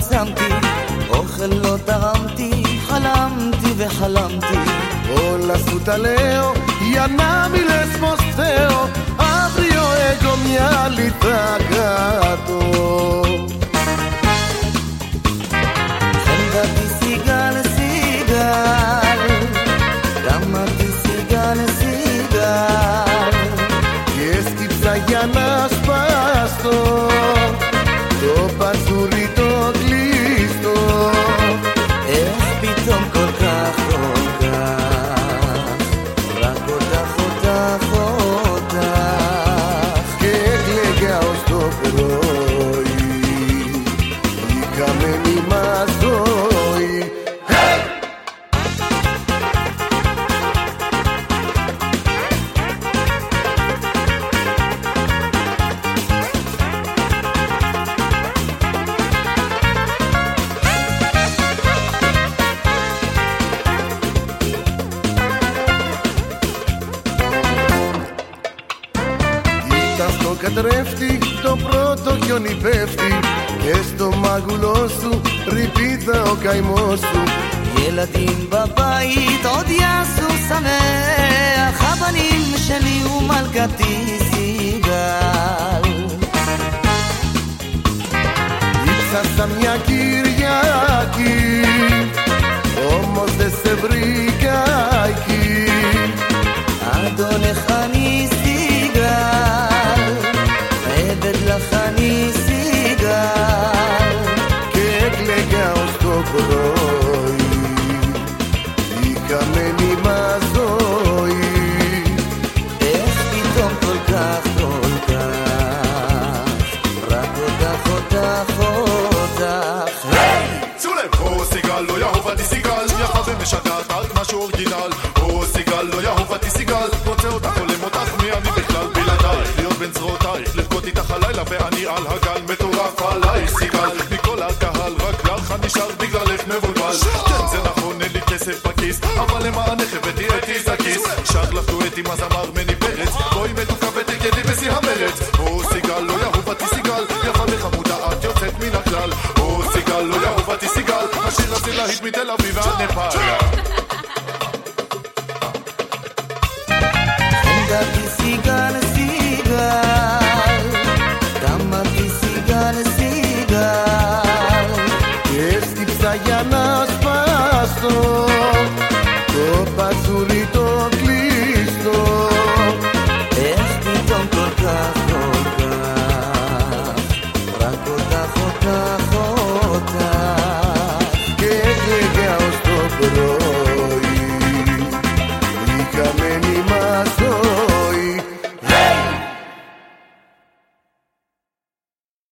שמתי, אוכל לא טעמתי, חלמתי וחלמתי. Όλα σου τα λέω για να μη λες πως θέω, αύριο έχω μια λιτά κάτω. חמדתי סיגל סיגל, גמרתי סיגל סיגל, Και έσκυψα για να σπάσω το πατσούρι το κλείστο. איך פתאום כל כך כל כך, רק אותך אותך אותך. Και έκλαιγα ως το πρωί, η καμένη μας ζωή. Hey! Κατρέφτη, το πρώτο χιόνι πέφτει και στο μάγουλό σου ρυπίδα ο καημός σου. ילדים בבית עוד יעשו שמח, הבנים שלי ומלכתי סיגל. Ήψασα μια Κυριακή, όμως δεν σε βρήκα εκεί. אדונך אני סיגל, עבד לך אני סיגל. Και έκλαιγα ως το πρωί, η καμένη μας ζωή. איך פתאום כל כך כל כך, רק אותך אותך אותך. שימו לב! או סיגל לא יאהובתי סיגל, יפה ומשגעת רק משהו אורגינל. או סיגל לא יאהובתי סיגל, רוצה אותך עולם אותך מי אני בכלל בלעדייך, להיות בין זרועותייך, לבכות איתך הלילה ואני על הגל מטורף עלייך סיגל. מכל הקהל רק לך נשאר בגללך מבולבל. כן זה נכון אין לי כסף בכיס, אבל למענך הבאתי את איזקיס. שר לך דואט עם הזמר מני פרץ, בואי מתוקה ותרקדי בשיא המרץ. או סיגל לא יאהובתי סיגל, יפה וחמודה את יוצאת מן הכלל. או סיגל לא יאהובתי סיגל, השיר הזה להיט מתל אביב ועד נפאל. חמדתי סיגל סיגל,